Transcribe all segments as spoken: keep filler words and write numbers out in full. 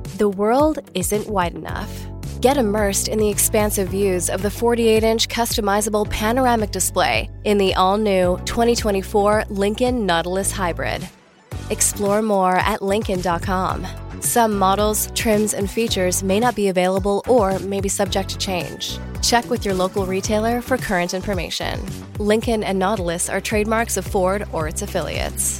The world isn't wide enough. Get immersed in the expansive views of the forty-eight inch customizable panoramic display in the all-new twenty twenty-four Lincoln Nautilus Hybrid. Explore more at Lincoln dot com. Some models, trims, and features may not be available or may be subject to change. Check with your local retailer for current information. Lincoln and Nautilus are trademarks of Ford or its affiliates.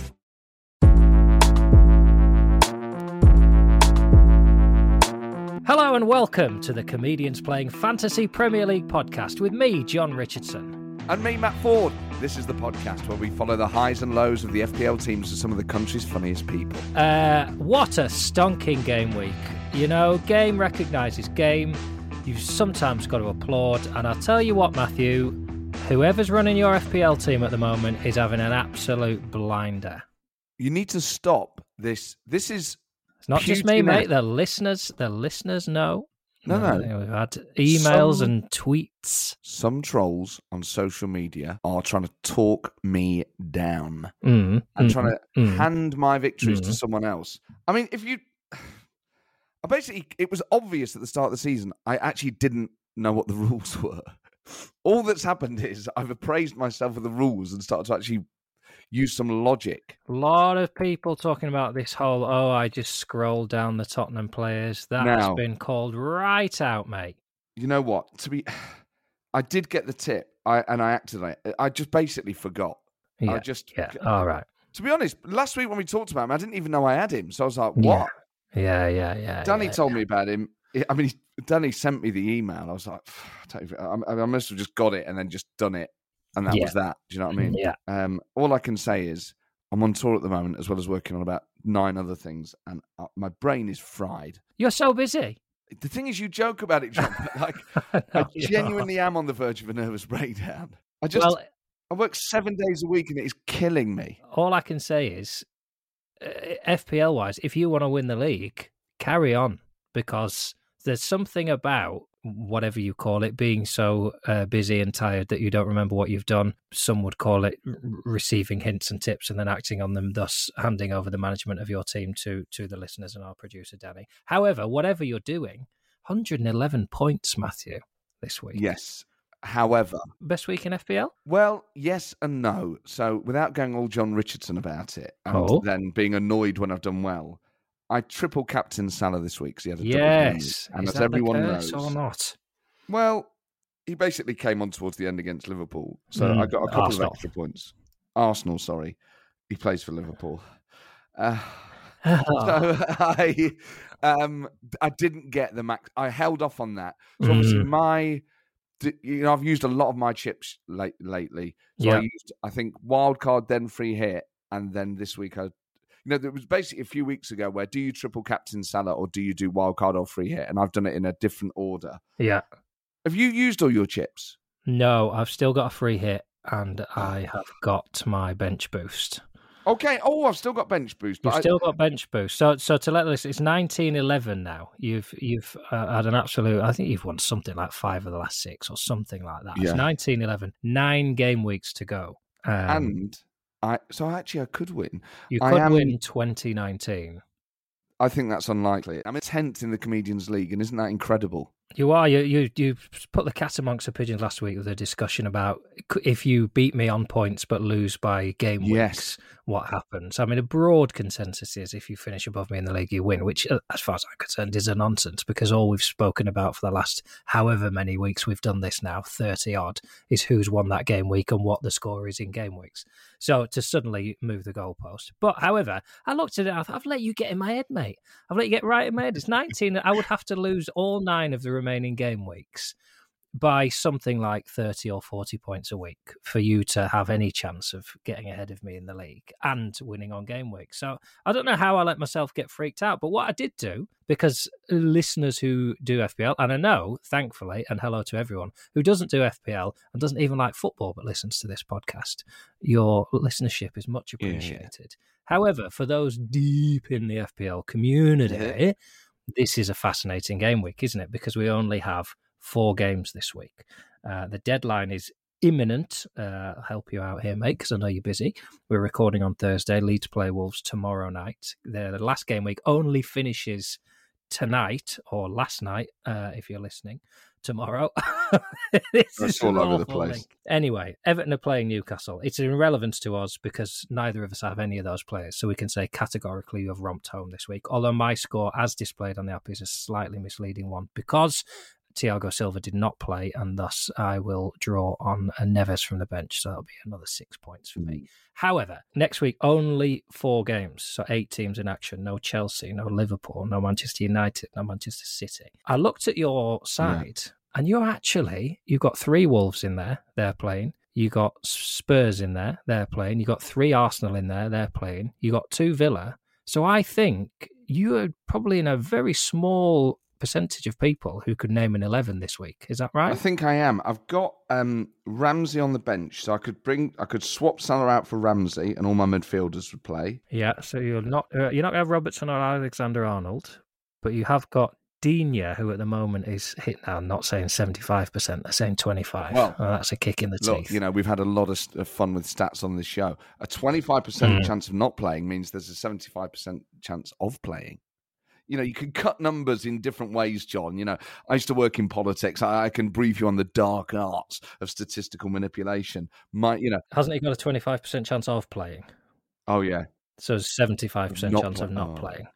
Hello and welcome to the Comedians Playing Fantasy Premier League podcast with me, John Richardson. And me, Matt Ford. This is the podcast where we follow the highs and lows of the F P L teams of some of the country's funniest people. Uh, what a stonking game week. You know, game recognises game. You've sometimes got to applaud. And I'll tell you what, Matthew, whoever's running your F P L team at the moment is having an absolute blinder. You need to stop this. This is... It's not just me, mate. The listeners, the listeners know. No, no. We've had emails some, and tweets. Some trolls on social media are trying to talk me down mm, and mm, trying to mm, hand my victories mm. to someone else. I mean, if you... I basically, it was obvious at the start of the season, I actually didn't know what the rules were. All that's happened is I've appraised myself with the rules and started to actually use some logic. A lot of people talking about this whole, oh, I just scrolled down the Tottenham players. That's now, been called right out, mate. You know what? To be, I did get the tip, I and I acted on it. I just basically forgot. Yeah, I just, yeah, all right. To be honest, last week when we talked about him, I didn't even know I had him. So I was like, what? Yeah, yeah, yeah. yeah Danny yeah, told yeah. me about him. I mean, he, Danny sent me the email. I was like, I, I, I must have just got it and then just done it. And that yeah. was that. Do you know what I mean? Yeah. Um, all I can say is I'm on tour at the moment, as well as working on about nine other things, and uh, my brain is fried. You're so busy. The thing is, you joke about it, John, but like, no, I genuinely am on the verge of a nervous breakdown. I just, well, I work seven days a week, and it is killing me. All I can say is, uh, F P L-wise, if you want to win the league, carry on, because there's something about whatever you call it, being so uh, busy and tired that you don't remember what you've done. Some would call it r- receiving hints and tips and then acting on them, thus handing over the management of your team to to the listeners and our producer, Danny. However, whatever you're doing, one hundred eleven points, Matthew, this week. Yes. However... Best week in F P L? Well, yes and no. So without going all John Richardson about it and oh. then being annoyed when I've done well, I triple captain Salah this week because he had a yes. double. And Is as that everyone the curse knows, or not? Well, he basically came on towards the end against Liverpool, so mm, I got a couple Arsenal. of extra points. Arsenal, sorry, he plays for Liverpool. Uh, so I, um, I didn't get the max. I held off on that. So obviously mm. my, you know, I've used a lot of my chips late lately. So yeah. I used, I think, wild card, then free hit, and then this week I. You know, there was basically a few weeks ago where do you triple captain Salah or do you do wildcard or free hit? And I've done it in a different order. Yeah. Have you used all your chips? No, I've still got a free hit and I have got my bench boost. Okay. Oh, I've still got bench boost. But You've I... still got bench boost. So, so to let this, it's nineteen eleven now. You've you've uh, had an absolute. I think you've won something like five of the last six or something like that. Yeah. It's nineteen eleven. Nine game weeks to go. Um, and I, so actually, I could win. You I could am, win twenty nineteen. I think that's unlikely. I'm in tenth in the Comedians League, and isn't that incredible? You are. You you you put the cat amongst the pigeons last week with a discussion about if you beat me on points but lose by game weeks, yes. what happens? I mean, a broad consensus is if you finish above me in the league, you win, which, as far as I'm concerned, is a nonsense because all we've spoken about for the last however many weeks we've done this now, thirty odd, is who's won that game week and what the score is in game weeks. So to suddenly move the goalpost. But however, I looked at it, I've, I've let you get in my head, mate. I've let you get right in my head. It's nineteen. I would have to lose all nine of the remaining game weeks by something like thirty or forty points a week for you to have any chance of getting ahead of me in the league and winning on game week. So I don't know how I let myself get freaked out, but what I did do, because listeners who do F P L, and I know, thankfully, and hello to everyone who doesn't do F P L and doesn't even like football but listens to this podcast, your listenership is much appreciated. Yeah, yeah. However, for those deep in the F P L community, yeah. this is a fascinating game week, isn't it? Because we only have four games this week. Uh, the deadline is imminent. Uh, I'll help you out here, mate, because I know you're busy. We're recording on Thursday. Leeds play Wolves tomorrow night. The last game week only finishes tonight or last night, uh, if you're listening, tomorrow. This It's is all over the awful place. link. Anyway, Everton are playing Newcastle. It's irrelevant to us because neither of us have any of those players, so we can say categorically you have romped home this week. Although my score, as displayed on the app, is a slightly misleading one because Thiago Silva did not play, and thus I will draw on a Neves from the bench, so that'll be another six points for me. However, next week, only four games, so eight teams in action. No Chelsea, no Liverpool, no Manchester United, no Manchester City. I looked at your side, yeah. and you're actually, you've got three Wolves in there, they're playing. You got Spurs in there, they're playing. You got three Arsenal in there, they're playing. You got two Villa. So I think you're probably in a very small percentage of people who could name an eleven this week. Is that right? I think I am. I've got um, Ramsey on the bench, so I could bring, I could swap Salah out for Ramsey, and all my midfielders would play. Yeah, so you're not uh, you're not going to have Robertson or Alexander-Arnold, but you have got Digne, who at the moment is hit now. I'm not saying seventy-five percent, they're saying twenty-five. Well, oh, that's a kick in the look, teeth. You know, we've had a lot of fun with stats on this show. A twenty-five percent Mm. chance of not playing means there's a seventy-five percent chance of playing. You know, you can cut numbers in different ways, John. You know, I used to work in politics. I, I can brief you on the dark arts of statistical manipulation. My, you know, Hasn't he got a twenty-five percent chance of playing? Oh, yeah. So seventy-five percent Not chance play- of not oh. playing.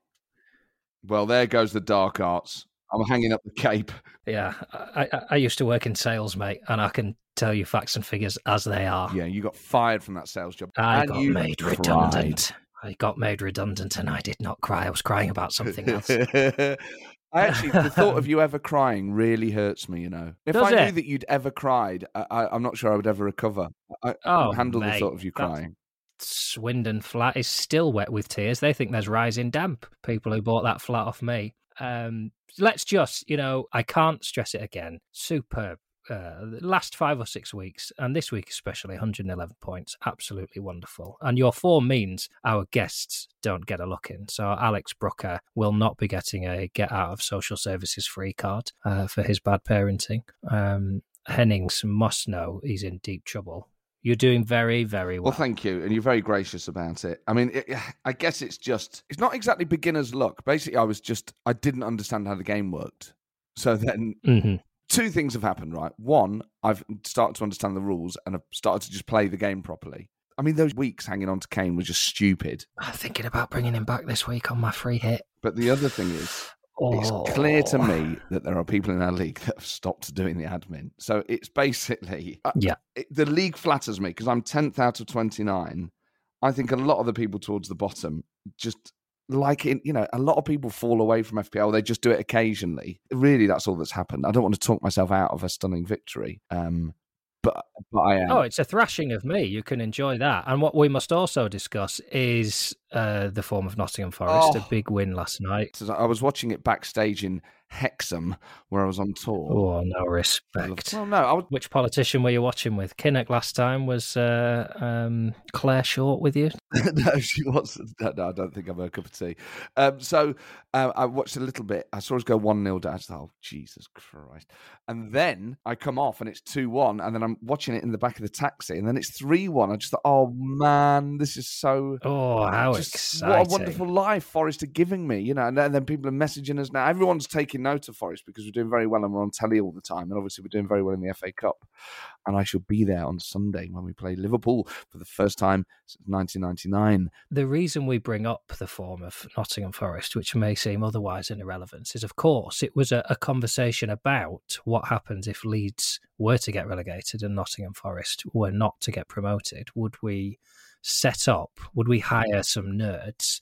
Well, there goes the dark arts. I'm hanging up the cape. Yeah, I, I, I used to work in sales, mate, and I can tell you facts and figures as they are. Yeah, you got fired from that sales job. I and got you made cried. redundant. I got made redundant and I did not cry. I was crying about something else. I actually, the thought of you ever crying really hurts me, you know. If Does I knew it? that you'd ever cried, I, I, I'm not sure I would ever recover. I, I Oh, couldn't handle mate, the thought of you that's- crying. Swindon flat is still wet with tears. They think there's rising damp. People who bought that flat off me. Um, let's just, you know, I can't stress it again. Superb. Uh, the last five or six weeks, and this week especially, one hundred eleven points. Absolutely wonderful. And your form means our guests don't get a look in. So Alex Brooker will not be getting a get out of social services free card uh, for his bad parenting. Um, Hennings must know he's in deep trouble. You're doing very, very well. Well, thank you. And you're very gracious about it. I mean, it, I guess it's just, it's not exactly beginner's luck. Basically, I was just, I didn't understand how the game worked. So then Mm-hmm. two things have happened, right? One, I've started to understand the rules and I've started to just play the game properly. I mean, those weeks hanging on to Kane were just stupid. I'm thinking about bringing him back this week on my free hit. But the other thing is, Oh. it's clear to me that there are people in our league that have stopped doing the admin. So it's basically, Yeah. it, the league flatters me because I'm tenth out of twenty-nine. I think a lot of the people towards the bottom just like it, you know, a lot of people fall away from F P L. They just do it occasionally. Really, that's all that's happened. I don't want to talk myself out of a stunning victory. Um, but, but I am. Oh, it's a thrashing of me. You can enjoy that. And what we must also discuss is uh, the form of Nottingham Forest. Oh. A big win last night. So I was watching it backstage in Hexham, where I was on tour. Oh, no respect. Well, no, I was. Which politician were you watching with? Kinnock last time. Was uh, um, Claire Short with you? No, she wasn't. No, no, I don't think I'm her cup of tea. Um, so uh, I watched a little bit. I saw us go one nil down. I thought, oh, Jesus Christ. And then I come off and it's two one. And then I'm watching it in the back of the taxi. And then it's three one. I just thought, oh, man, this is so... Oh, how just, exciting. What a wonderful life Forest are giving me. You know, and then, and then people are messaging us now. Everyone's taking note of Forest because we're doing very well and we're on telly all the time. And obviously we're doing very well in the F A Cup. And I shall be there on Sunday when we play Liverpool for the first time since nineteen ninety-nine. The reason we bring up the form of Nottingham Forest, which may seem otherwise an irrelevance, is, of course, it was a, a conversation about what happens if Leeds were to get relegated and Nottingham Forest were not to get promoted. Would we set up, would we hire some nerds,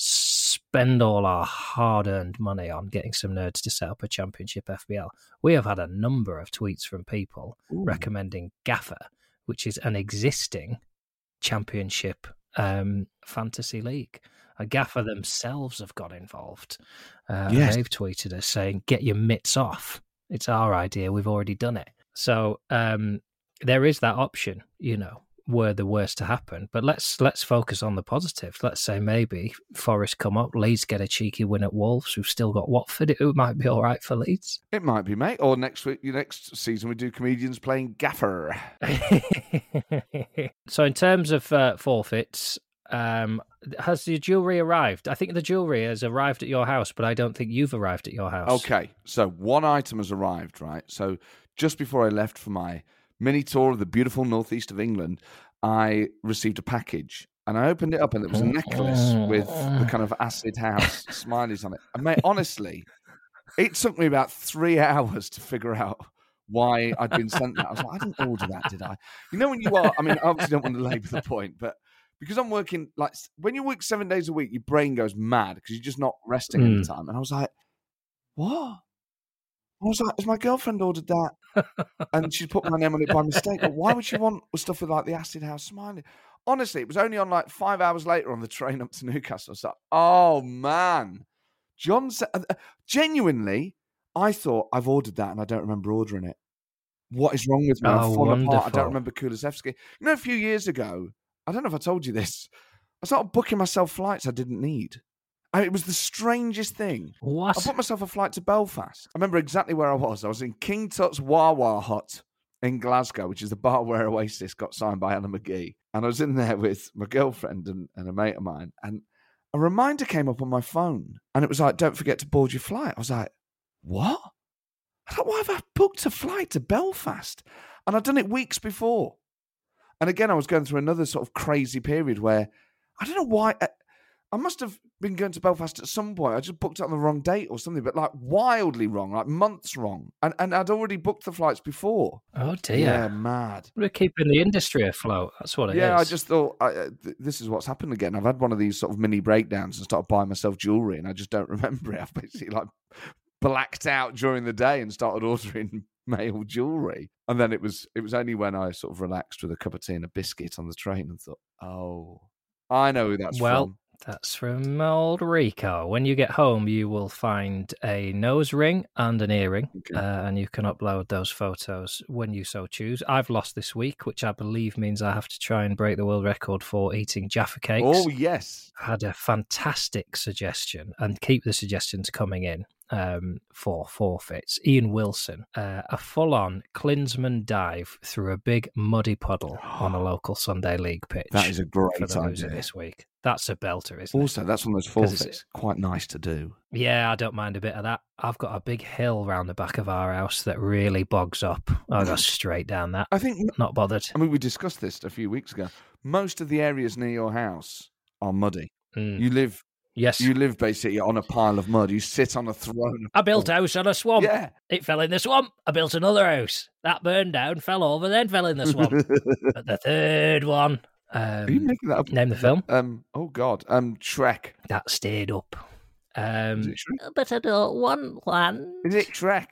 spend all our hard-earned money on getting some nerds to set up a Championship F B L? We have had a number of tweets from people Ooh. recommending Gaffer, which is an existing Championship um, fantasy league. A Gaffer themselves have got involved. Uh, Yes. They've tweeted us saying, get your mitts off. It's our idea. We've already done it. So um, there is that option, you know, were the worst to happen. But let's let's focus on the positives. Let's say maybe Forest come up, Leeds get a cheeky win at Wolves. We've still got Watford. It might be all right for Leeds. It might be, mate. Or next week, next season, we do comedians playing Gaffer. So in terms of uh, forfeits, Um, has the jewellery arrived? I think the jewellery has arrived at your house, but I don't think you've arrived at your house. Okay, so one item has arrived, right? So just before I left for my mini tour of the beautiful northeast of England, I received a package. And I opened it up, and it was a necklace with the kind of acid house smileys on it. And mate, honestly, it took me about three hours to figure out why I'd been sent that. I was like, I didn't order that, did I? You know when you are, I mean, I obviously don't want to labour the point, but because I'm working, like, when you work seven days a week, your brain goes mad because you're just not resting mm. any time. And I was like, what? I was like, has my girlfriend ordered that? And she put my name on it by mistake. But why would she want stuff with, like, the acid house smiley? Honestly, it was only on, like, five hours later on the train up to Newcastle. I was like, oh, man. John said, genuinely, I thought I've ordered that and I don't remember ordering it. What is wrong with me? I'm oh, falling apart. I don't remember Kulusevski. You know, a few years ago, I don't know if I told you this, I started booking myself flights I didn't need. I mean, it was the strangest thing. What? I booked myself a flight to Belfast. I remember exactly where I was. I was in King Tut's Wawa Hut in Glasgow, which is the bar where Oasis got signed by Anna McGee. And I was in there with my girlfriend and, and a mate of mine. And a reminder came up on my phone. And it was like, don't forget to board your flight. I was like, what? I thought, why have I booked a flight to Belfast? And I'd done it weeks before. And again, I was going through another sort of crazy period where I don't know why. I, I must have been going to Belfast at some point. I just booked it on the wrong date or something, but like wildly wrong, like months wrong. And and I'd already booked the flights before. Oh, dear. Yeah, mad. We're keeping the industry afloat. That's what it yeah, is. Yeah, I just thought, I, uh, th- this is what's happened again. I've had one of these sort of mini breakdowns and started buying myself jewellery, and I just don't remember it. I've basically like blacked out during the day and started ordering male jewellery. And then it was it was only when I sort of relaxed with a cup of tea and a biscuit on the train and thought, oh, I know who that's well, from. That's from old Rico. When you get home, you will find a nose ring and an earring, okay. uh, and you can upload those photos when you so choose. I've lost this week, which I believe means I have to try and break the world record for eating Jaffa cakes. Oh, yes. I had a fantastic suggestion, and keep the suggestions coming in um, for forfeits. Ian Wilson, uh, a full-on Klinsmann dive through a big muddy puddle on a local Sunday League pitch. That is a great for the idea this week. That's a belter, isn't also, it? Also, that's one of those forfeits. Quite nice to do. Yeah, I don't mind a bit of that. I've got a big hill round the back of our house that really bogs up. I go straight down that. I think not bothered. I mean, we discussed this a few weeks ago. Most of the areas near your house are muddy. Mm. You live, yes, you live basically on a pile of mud. You sit on a throne. I built a house on a swamp. Yeah, it fell in the swamp. I built another house that burned down, fell over, then fell in the swamp. But the third one. Um, Are you making that up? Name the film. Um. Oh God. Um. Shrek. That stayed up. Um. Is it Shrek? But I don't want one. Is it Shrek?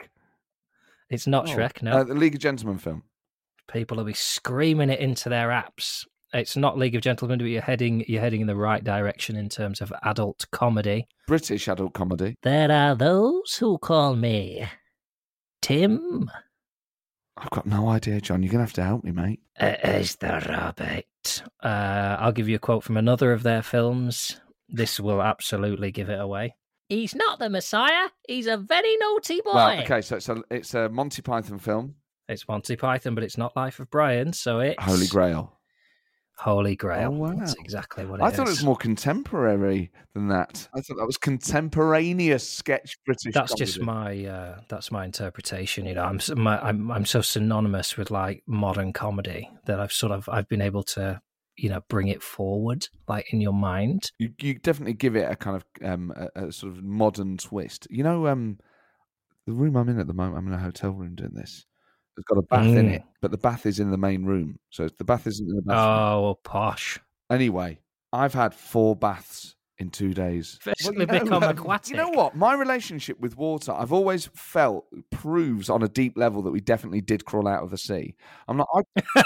It's not oh. Shrek. No. Uh, the League of Gentlemen film. People will be screaming it into their apps. It's not League of Gentlemen, but you're heading you're heading in the right direction in terms of adult comedy. British adult comedy. There are those who call me Tim. I've got no idea, John. You're going to have to help me, mate. Uh, is the rabbit. Uh, I'll give you a quote from another of their films. This will absolutely give it away. He's not the Messiah. He's a very naughty boy. Well, okay, so it's a, it's a Monty Python film. It's Monty Python, but it's not Life of Brian, so it's... Holy Grail. Holy Grail. Oh, wow. That's exactly what it I is. thought it was more contemporary than that. I thought that was contemporaneous sketch British That's comedy. just my uh, that's my interpretation. You know, I'm, my, I'm I'm so synonymous with like modern comedy that I've sort of I've been able to you know bring it forward like in your mind. You you definitely give it a kind of um a, a sort of modern twist. You know, um, the room I'm in at the moment, I'm in a hotel room doing this. It's got a bath mm. in it, but the bath is in the main room. So the bath isn't in the bathroom. Oh, well, posh. Anyway, I've had four baths in two days. Well, you know, become um, aquatic. You know what? My relationship with water, I've always felt, proves on a deep level that we definitely did crawl out of the sea. I'm not... I,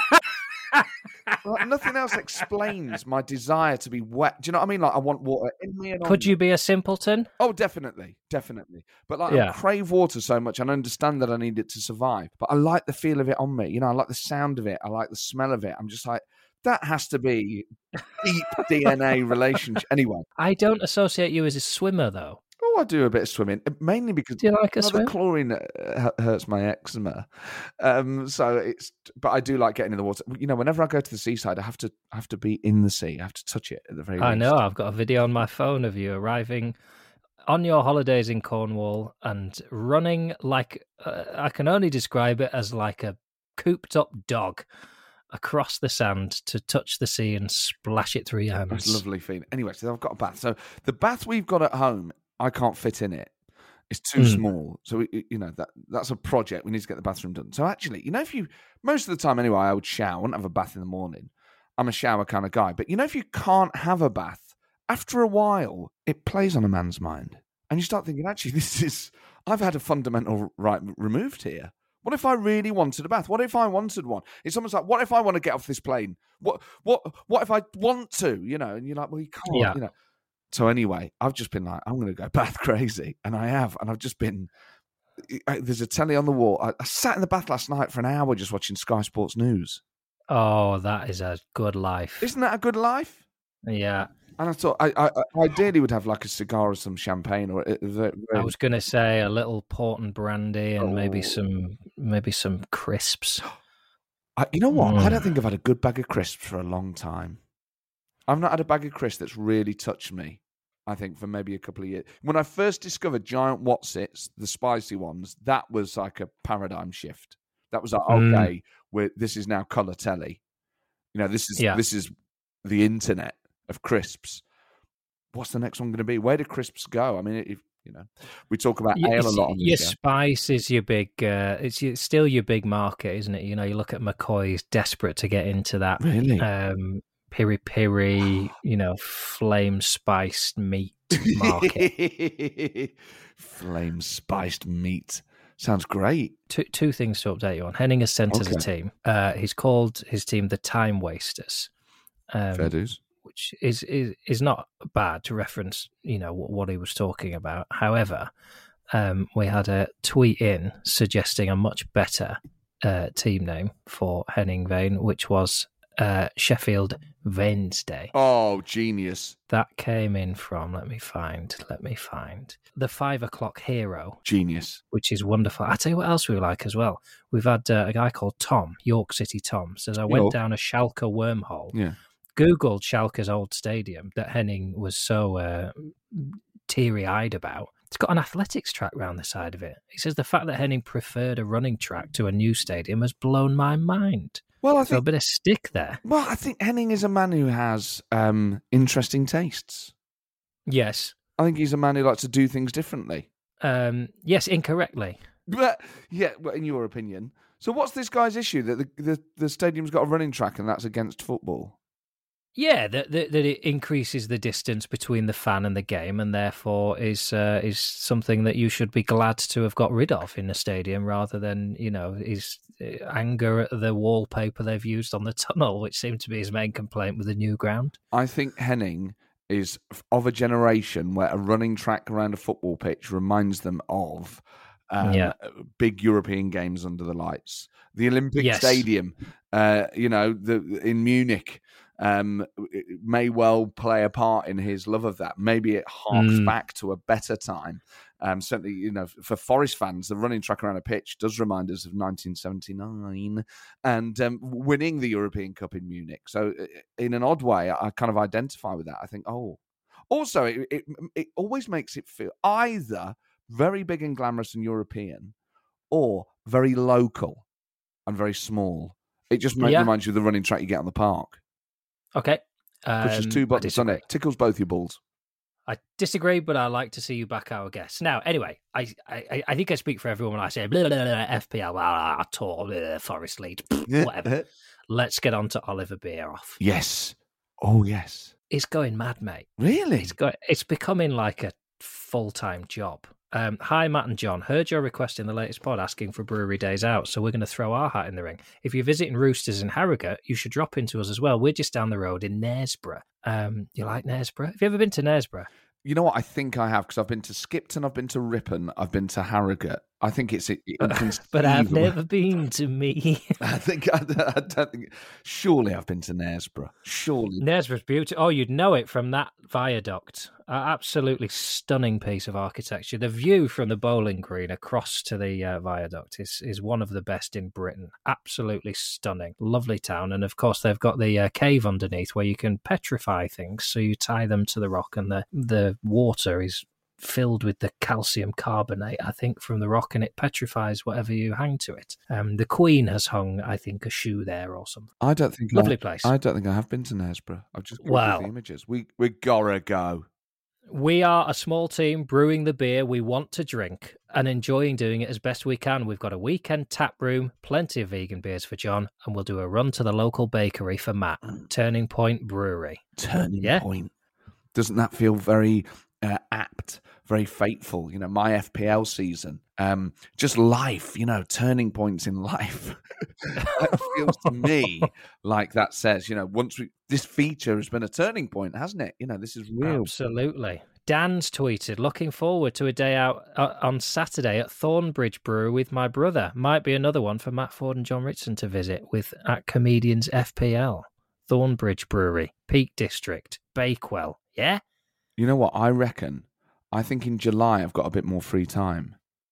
like, nothing else explains my desire to be wet. Do you know what I mean? Like, I want water in me. And Could on you me. be a simpleton? Oh, definitely. Definitely. But like, yeah. I crave water so much and I understand that I need it to survive. But I like the feel of it on me. You know, I like the sound of it. I like the smell of it. I'm just like, that has to be deep D N A relationship. Anyway. I don't associate you as a swimmer, though. Oh, Oh, I do a bit of swimming, mainly because Do you like a well, the swim? chlorine uh, hurts my eczema. Um, so it's, but I do like getting in the water. You know, whenever I go to the seaside, I have to I have to be in the sea. I have to touch it at the very I least. know. I've got a video on my phone of you arriving on your holidays in Cornwall and running like uh, I can only describe it as like a cooped-up dog across the sand to touch the sea and splash it through your hands. It's a lovely feeling. Anyway, so I've got a bath. So the bath we've got at home, I can't fit in it. It's too Mm. small. So, we, you know, that that's a project. We need to get the bathroom done. So actually, you know, if you, most of the time anyway, I would shower. I wouldn't have a bath in the morning. I'm a shower kind of guy. But you know, if you can't have a bath, after a while, it plays on a man's mind. And you start thinking, actually, this is, I've had a fundamental right removed here. What if I really wanted a bath? What if I wanted one? It's almost like, what if I want to get off this plane? What what what if I want to? You know, and you're like, well, you can't. Yeah. You know. So anyway, I've just been like, I'm going to go bath crazy, and I have, and I've just been. I, there's a telly on the wall. I, I sat in the bath last night for an hour just watching Sky Sports News. Oh, that is a good life. Isn't that a good life? Yeah. And I thought, I, I, I ideally would have like a cigar or some champagne, or a, a, a, I was going to say a little port and brandy and Oh. maybe some maybe some crisps. I, you know what? Mm. I don't think I've had a good bag of crisps for a long time. I've not had a bag of crisps that's really touched me, I think, for maybe a couple of years. When I first discovered Giant Watsits, the spicy ones, that was like a paradigm shift. That was like, Mm. okay, we're, this is now colour telly. You know, this is Yeah. this is the internet of crisps. What's the next one going to be? Where do crisps go? I mean, if, you know, we talk about Yeah, ale a it's- lot on your this show. spice is your big. Uh, it's your, still your big market, isn't it? You know, you look at McCoy's, desperate to get into that. Really? Um, piri piri, you know, flame spiced meat market. Flame spiced meat. Sounds great. two two things to update you on. Henning has sent us a Okay. team. Uh, he's called his team the Time Wasters. Um, Fair dues. which is, is is not bad to reference, you know, what, what he was talking about. However, um, we had a tweet in suggesting a much better uh, team name for Henning Vane, which was uh, Sheffield Wednesday. Oh, genius. That came in from, let me find, let me find, the Five O'Clock Hero, Genius. which is wonderful. I tell you what else we like as well. We've had uh, a guy called Tom, York City Tom, says, I went York. down a Schalke wormhole. Yeah. Googled Schalke's old stadium that Henning was so uh, teary-eyed about. It's got an athletics track round the side of it. He says the fact that Henning preferred a running track to a new stadium has blown my mind. Well, I So a think bit of stick there. well, I think Henning is a man who has um, interesting tastes. Yes. I think he's a man who likes to do things differently. Um, yes, incorrectly. But yeah, well, in your opinion. So what's this guy's issue that the, the, the stadium's got a running track and that's against football? Yeah, that, that that it increases the distance between the fan and the game, and therefore is uh, is something that you should be glad to have got rid of in a stadium, rather than, you know, his anger at the wallpaper they've used on the tunnel, which seemed to be his main complaint with the new ground. I think Henning is of a generation where a running track around a football pitch reminds them of um, Yeah. big European games under the lights. The Olympic Yes. Stadium, uh, you know, the in Munich, um, it may well play a part in his love of that. Maybe it harks Mm. back to a better time. Um, certainly, you know, for Forest fans, the running track around a pitch does remind us of nineteen seventy-nine and um, winning the European Cup in Munich. So, uh, in an odd way, I kind of identify with that. I think, oh, also, it, it it always makes it feel either very big and glamorous and European, or very local and very small. It just might Yeah. reminds you of the running track you get on the park. Okay. Pushes Um, two I buttons on disagree. it, tickles both your balls. I disagree, but I like to see you back our guests. Now, anyway, I I, I think I speak for everyone when I say blah, blah, blah, blah, F P L, blah, blah, tour, blah, Forest League, whatever. Let's get on to Oliver Bierhoff. Yes. Oh, yes. It's going mad, mate. Really? It's go- It's becoming like a full-time job. Um, hi, Matt and John. Heard your request in the latest pod asking for brewery days out, so we're going to throw our hat in the ring. If you're visiting Roosters in Harrogate, you should drop into us as well. We're just down the road in Knaresborough. Um, you like Knaresborough? Have you ever been to Knaresborough? You know what? I think I have, because I've been to Skipton, I've been to Ripon, I've been to Harrogate. I think it's inconceivable. But I've never been to me. I think I, I don't think. Surely I've been to Knaresborough. Surely Knaresborough's beautiful. Oh, you'd know it from that viaduct. Uh, absolutely stunning piece of architecture. The view from the bowling green across to the uh, viaduct is is one of the best in Britain. Absolutely stunning, lovely town. And of course, they've got the uh, cave underneath where you can petrify things. So you tie them to the rock, and the the water is filled with the calcium carbonate, I think, from the rock, and it petrifies whatever you hang to it. Um, the Queen has hung, I think, a shoe there or something. I don't think lovely I, place. I don't think I have been to Knaresborough. I've just got Wow. the images. We we gotta go. We are a small team brewing the beer we want to drink and enjoying doing it as best we can. We've got a weekend tap room, plenty of vegan beers for John, and we'll do a run to the local bakery for Matt. Turning Point Brewery. Turning Yeah. Point. Doesn't that feel very uh, apt, very fateful? You know, my F P L season, um, just life. You know, turning points in life. That feels to me like that says, you know, once we this feature has been a turning point, hasn't it? You know, this is real. Absolutely. Dan's tweeted, looking forward to a day out uh, on Saturday at Thornbridge Brewery with my brother. Might be another one for Matt Ford and John Ritson to visit with at Comedians F P L. Thornbridge Brewery, Peak District, Bakewell. Yeah? You know what? I reckon, I think in July I've got a bit more free time.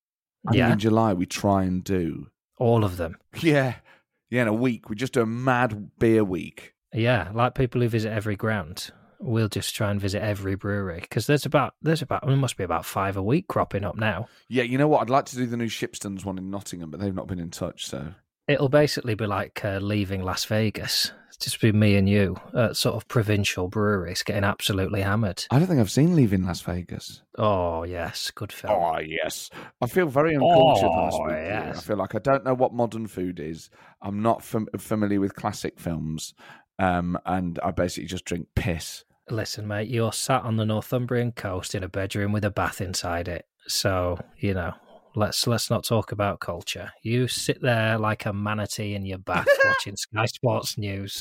I think Yeah. in July we try and do. All of them. Yeah. Yeah, in a week. We just do a mad beer week. Yeah, like people who visit every ground. We'll just try and visit every brewery because there's about, there's about, there must be about five a week cropping up now. Yeah, you know what? I'd like to do the new Shipstons one in Nottingham, but they've not been in touch, so. It'll basically be like uh, leaving Las Vegas. It's just be me and you at sort of provincial breweries getting absolutely hammered. I don't think I've seen Leaving Las Vegas. Oh, yes. Good film. Oh, yes. I feel very uncultured when I Oh, speak to you. yes. I feel like I don't know what modern food is. I'm not fam- familiar with classic films, um, and I basically just drink piss. Listen, mate, you're sat on the Northumbrian coast in a bedroom with a bath inside it. So, you know, let's let's not talk about culture. You sit there like a manatee in your bath watching Sky Sports News,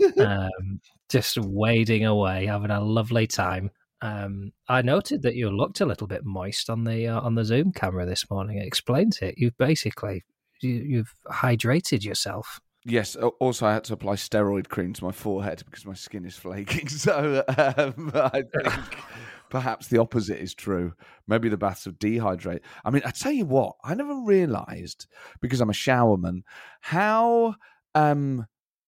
um, just wading away, having a lovely time. Um, I noted that you looked a little bit moist on the uh, on the Zoom camera this morning. It explains it. You've basically you, you've hydrated yourself. Yes. Also, I had to apply steroid cream to my forehead because my skin is flaking. So um, I think perhaps the opposite is true. Maybe the baths have dehydrated. I mean, I tell you what, I never realised, because I'm a showerman, how um,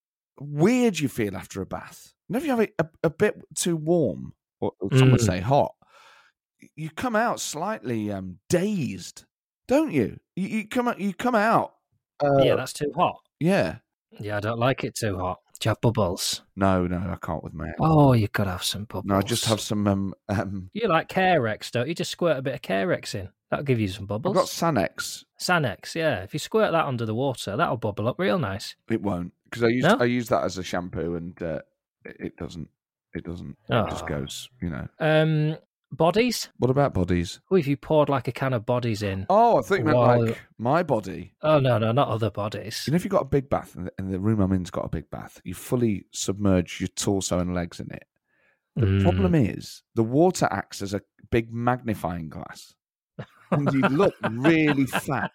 weird you feel after a bath. Whenever you have it a, a bit too warm, or, or some would Mm. say hot, you come out slightly um, dazed, don't you? You, you come out. You come out. Uh, Yeah, that's too hot. yeah. Yeah, I don't like it too hot. Do you have bubbles? No, no, I can't with my. Oh, you could have some bubbles. No, I just have some. Um, um, You like Carex, don't you? Just squirt a bit of Carex in. That'll give you some I've bubbles. got Sanex. Sanex, yeah. If you squirt that under the water, that'll bubble up real nice. It won't, because I use No? I use that as a shampoo, and uh, it, it doesn't. It doesn't. It just Oh. goes. You know. Um, bodies? What about bodies? Who if you poured like a can of bodies in? Oh, I think you meant Well- like my body. Oh, no, no, not other bodies. You know, if you've got a big bath, and the, and the room I'm in's got a big bath, you fully submerge your torso and legs in it. The Mm. problem is the water acts as a big magnifying glass, and you look really fat.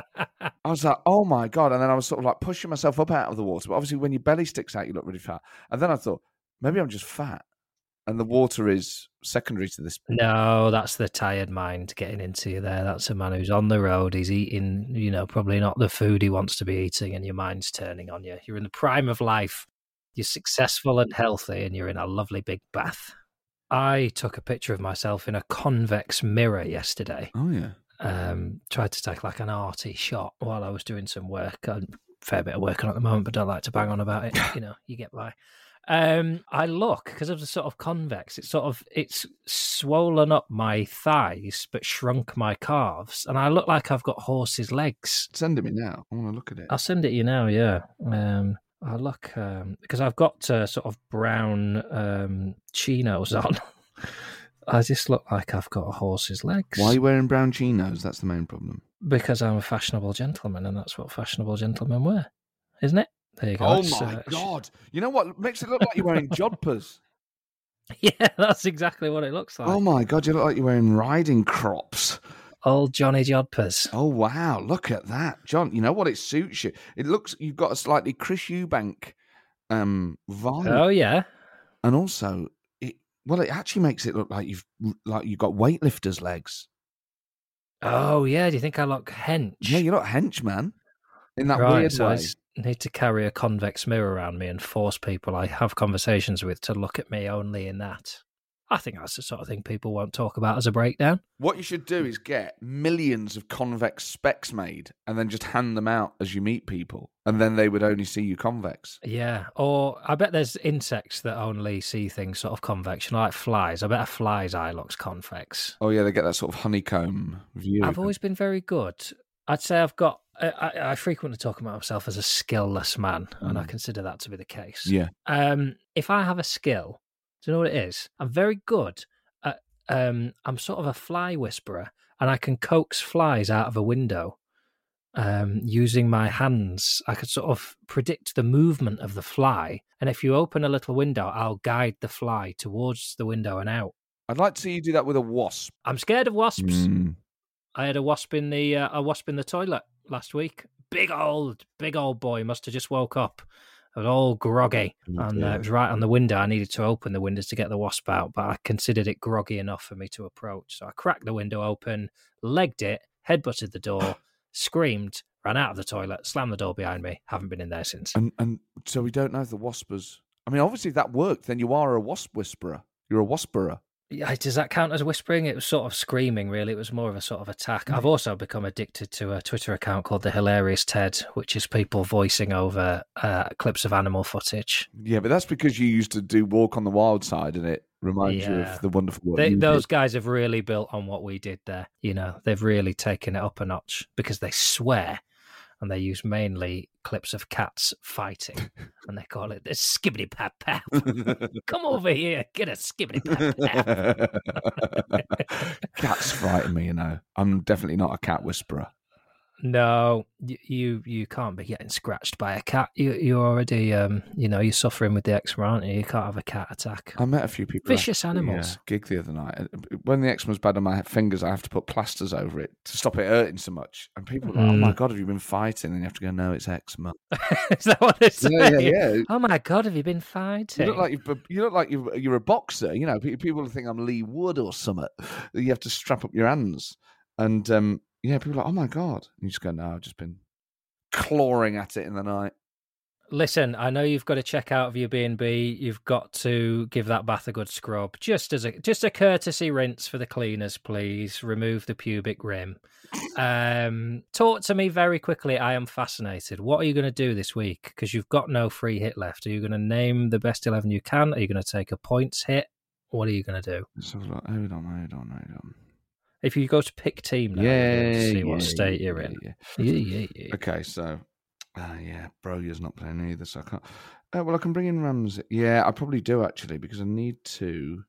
I was like, oh my God. And then I was sort of like pushing myself up out of the water. But obviously, when your belly sticks out, you look really fat. And then I thought, maybe I'm just fat. And the water is secondary to this. No, that's the tired mind getting into you there. That's a man who's on the road. He's eating, you know, probably not the food he wants to be eating, and your mind's turning on you. You're in the prime of life. You're successful and healthy, and you're in a lovely big bath. I took a picture of myself in a convex mirror yesterday. Oh, yeah. Um, tried to take like an arty shot while I was doing some work. I'm a fair bit of work on at the moment, but don't like to bang on about it. You know, you get by. Um, I look, because of the sort of convex, it's sort of, it's swollen up my thighs, but shrunk my calves. And I look like I've got horse's legs. Send it me now. I want to look at it. I'll send it you now, yeah. Um, I look, um, because I've got uh, sort of brown um, chinos on. I just look like I've got a horse's legs. Why are you wearing brown chinos? That's the main problem. Because I'm a fashionable gentleman, and that's what fashionable gentlemen wear, isn't it? There you go. Oh, It's, my uh, God. You know what makes it look like you're wearing jodhpurs? Yeah, that's exactly what it looks like. Oh, my God. You look like you're wearing riding crops. Old Johnny Jodpers. Oh, wow. Look at that. John, you know what? It suits you. It looks, you've got a slightly Chris Eubank um, vibe. Oh, yeah. And also, it well, it actually makes it look like you've like you've got weightlifters' legs. Oh, yeah. Do you think I look hench? Yeah, you're not hench, man. In that right, weird so way. I s- need to carry a convex mirror around me and force people I have conversations with to look at me only in that. I think that's the sort of thing people won't talk about as a breakdown. What you should do is get millions of convex specs made and then just hand them out as you meet people. And then they would only see you convex. Yeah, or I bet there's insects that only see things sort of convex, you know, like flies. I bet a fly's eye looks convex. Oh, yeah, they get that sort of honeycomb view. I've always been very good. I'd say I've got, I, I, I frequently talk about myself as a skillless man, mm. and I consider that to be the case. Yeah. Um, if I have a skill, do you know what it is? I'm very good at, um, I'm sort of a fly whisperer, and I can coax flies out of a window um, using my hands. I could sort of predict the movement of the fly, and if you open a little window, I'll guide the fly towards the window and out. I'd like to see you do that with a wasp. I'm scared of wasps. Mm. I had a wasp in the uh, a wasp in the toilet last week. Big old, big old boy. Must have just woke up. I was all groggy, oh, and uh, it was right on the window. I needed to open the windows to get the wasp out, but I considered it groggy enough for me to approach. So I cracked the window open, legged it, headbutted the door, screamed, ran out of the toilet, slammed the door behind me. Haven't been in there since. And and so we don't know if the wasp was... I mean, obviously if that worked, then you are a wasp whisperer. You're a whisperer. Yeah, does that count as whispering? It was sort of screaming, really. It was more of a sort of attack. I've also become addicted to a Twitter account called The Hilarious Ted, which is people voicing over uh, clips of animal footage. Yeah, but that's because you used to do Walk on the Wild Side, and it reminds yeah. you of the wonderful work they, you Those did. guys have really built on what we did there. You know, they've really taken it up a notch because they swear. And they use mainly clips of cats fighting. And they call it the skibbity pap pap. Come over here, get a skibbity pap pap. Cats frighten me, you know. I'm definitely not a cat whisperer. No, you you can't be getting scratched by a cat. You you're already um you know you're suffering with the eczema, aren't you? You can't have a cat attack. I met a few people. Vicious at, animals. Yeah, gig the other night. When the eczema's bad on my fingers, I have to put plasters over it to stop it hurting so much. And people are like, "Oh my god, have you been fighting?" And you have to go, "No, it's eczema." Is that what they say? Yeah, yeah, yeah. Oh my god, have you been fighting? You look like you've, you look like you're, you're a boxer. You know, people think I'm Lee Wood or something. You have to strap up your hands and. um Yeah, people are like, oh my God. And you just go, no, I've just been clawing at it in the night. Listen, I know you've got to check out of your B and B. You've got to give that bath a good scrub. Just as a just a courtesy rinse for the cleaners, please. Remove the pubic rim. Um, talk to me very quickly. I am fascinated. What are you going to do this week? Because you've got no free hit left. Are you going to name the best eleven you can? Are you going to take a points hit? What are you going to do? So like, hold on, hold on, hold on. If you go to pick team now, yeah, you'll see yeah, what state yeah, you're yeah, in. Yeah. Yeah, yeah, yeah. Okay, so, uh, yeah, Broguer's not playing either, so I can't. Uh, well, I can bring in Ramsey. Yeah, I probably do, actually, because I need to.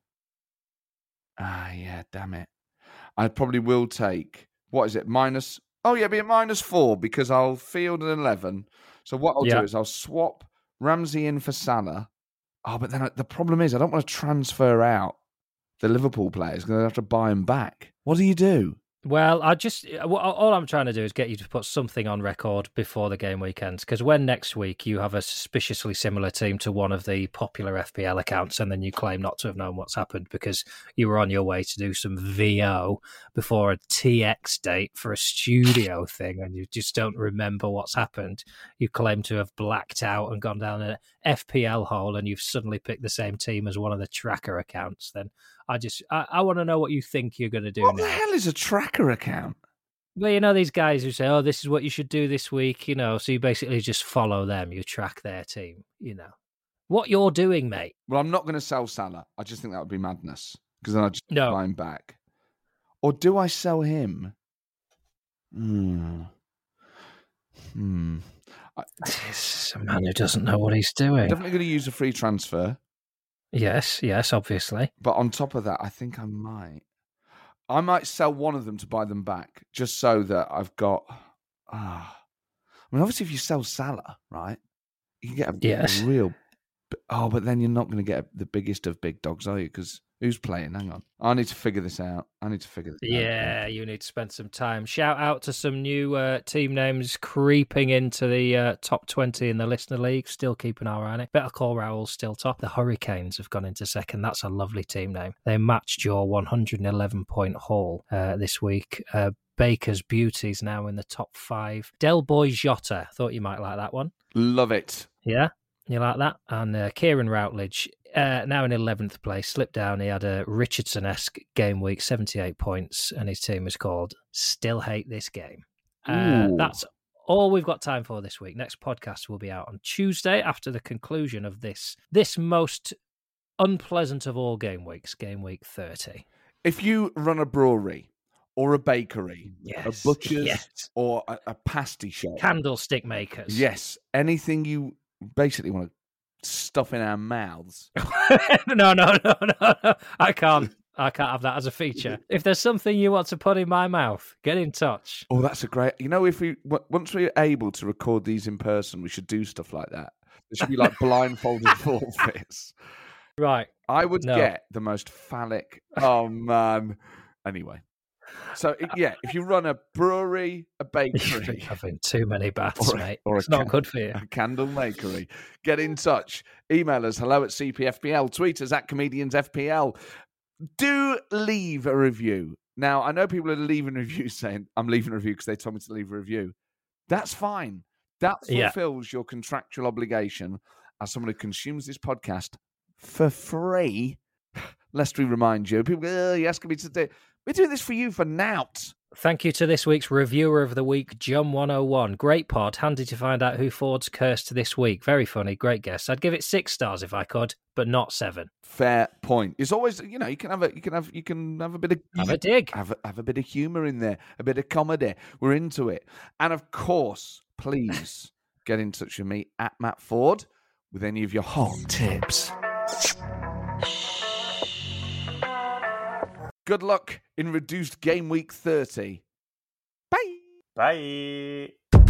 Ah, yeah, damn it. I probably will take, what is it, minus. Oh, yeah, be a minus four, because I'll field an eleven. So what I'll yeah. do is I'll swap Ramsey in for Salah. Oh, but then I, the problem is I don't want to transfer out the Liverpool players because I have to buy them back. What do you do? Well, I just all I'm trying to do is get you to put something on record before the game weekends, because when next week you have a suspiciously similar team to one of the popular F P L accounts and then you claim not to have known what's happened because you were on your way to do some V O before a T X date for a studio thing and you just don't remember what's happened, you claim to have blacked out and gone down an F P L hole and you've suddenly picked the same team as one of the tracker accounts, then I just, I, I want to know what you think you're going to do what now. What the hell is a tracker account? Well, you know, these guys who say, oh, this is what you should do this week, you know, so you basically just follow them. You track their team, you know. What you're doing, mate. Well, I'm not going to sell Salah. I just think that would be madness because then I'd just no. buy him back. Or do I sell him? Hmm. Hmm. I, this is a man who doesn't know what he's doing. I'm definitely going to use a free transfer. Yes, yes, obviously. But on top of that, I think I might. I might sell one of them to buy them back, just so that I've got. Ah, I mean, obviously, if you sell Salah, right, you can get a, yes. a real. Oh, but then you're not going to get the biggest of big dogs, are you? Because Who's playing? Hang on. I need to figure this out. I need to figure this out. Yeah, you need to spend some time. Shout out to some new uh, team names creeping into the uh, top twenty in the Listener League. Still keeping our eye on it. Better Call Raoul's still top. The Hurricanes have gone into second. That's a lovely team name. They matched your one hundred eleven point haul uh, this week. Uh, Baker's Beauty's now in the top five. Del Boy Jota. Thought you might like that one. Love it. Yeah, you like that? And uh, Kieran Routledge, uh, now in eleventh place, slipped down. He had a Richardson-esque game week, seventy-eight points, and his team is called Still Hate This Game. Uh, that's all we've got time for this week. Next podcast will be out on Tuesday after the conclusion of this this most unpleasant of all game weeks, game week thirty. If you run a brewery or a bakery, yes, a butcher's, yes. or a, a pasty shop, candlestick makers, yes, anything you basically want to stuff in our mouths. no, no, no, no, no. I can't. I can't have that as a feature. If there's something you want to put in my mouth, get in touch. Oh, that's a great... You know, if we once we're able to record these in person, we should do stuff like that. It should be like blindfolded forfeits. Right. I would no. get the most phallic... Oh, man. Anyway. So, yeah, if you run a brewery, a bakery... You're having too many baths, or, mate. Or it's a not good for you. A candle makery. Get in touch. Email us, hello at C P F P L. Tweet us at Comedians F P L. Do leave a review. Now, I know people are leaving reviews saying, I'm leaving a review because they told me to leave a review. That's fine. That fulfills yeah. your contractual obligation as someone who consumes this podcast for free. Lest we remind you, people go, oh, you're asking me to do... We're doing this for you for nout. Thank you to this week's Reviewer of the Week, Jum one oh one. Great pod. Handy to find out who Ford's cursed this week. Very funny. Great guess. I'd give it six stars if I could, but not seven. Fair point. It's always, you know, you can have a, you can have, you can have a bit of have a dig, have a, have a bit of humour in there, a bit of comedy. We're into it, and of course, please get in touch with me at Matt Ford with any of your hot tips. Good luck in reduced game week thirty. Bye. Bye.